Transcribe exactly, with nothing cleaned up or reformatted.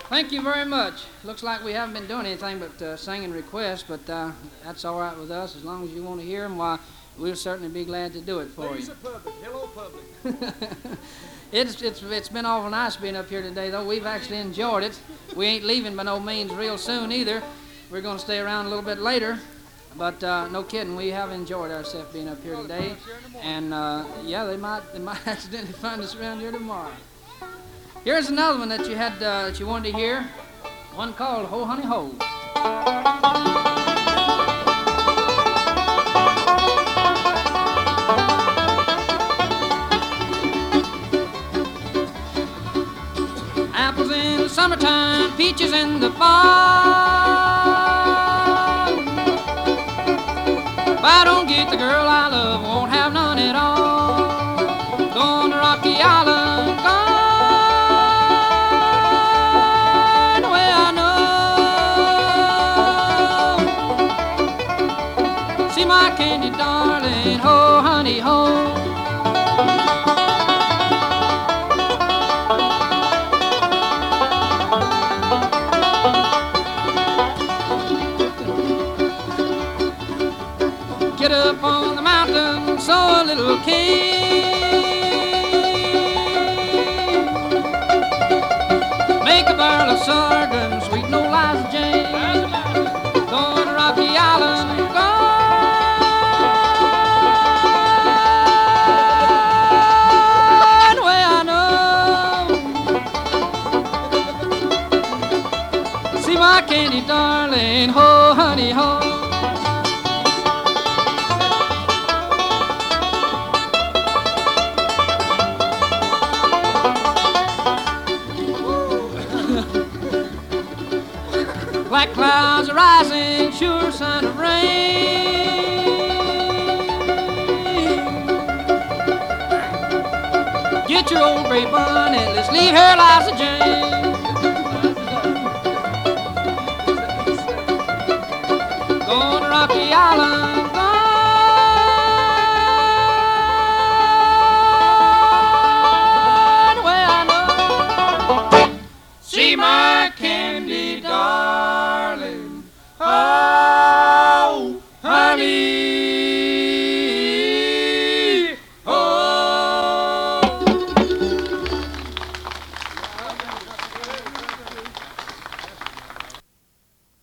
Thank you very much. Looks like we haven't been doing anything but uh, singing requests, but uh, that's all right with us. As long as you want to hear them, why, we'll certainly be glad to do it for Please you. the public. Hello, public. it's, it's, it's been awful nice being up here today, though. We've actually enjoyed it. We ain't leaving by no means real soon either. We're going to stay around a little bit later. But uh, no kidding, we have enjoyed ourselves being up here today. And uh, yeah, they might, they might accidentally find us around here tomorrow. Here's another one that you had uh, that you wanted to hear. One called Ho Honey Ho. Apples in the summertime, peaches in the fall. If I don't get the girl I love, won't have none at all. Going to Rocky Island, gone. My candy darling, ho, honey, ho. Get up on the mountain, sow a little cane. Make a barrel of sorghum, sweet no Liza Jane. Going to Rocky Island, gone. My candy darling, ho, honey, ho. Black clouds are rising, sure sign of rain. Get your old gray bonnet, let's leave here Liza Jane. Rocky Island.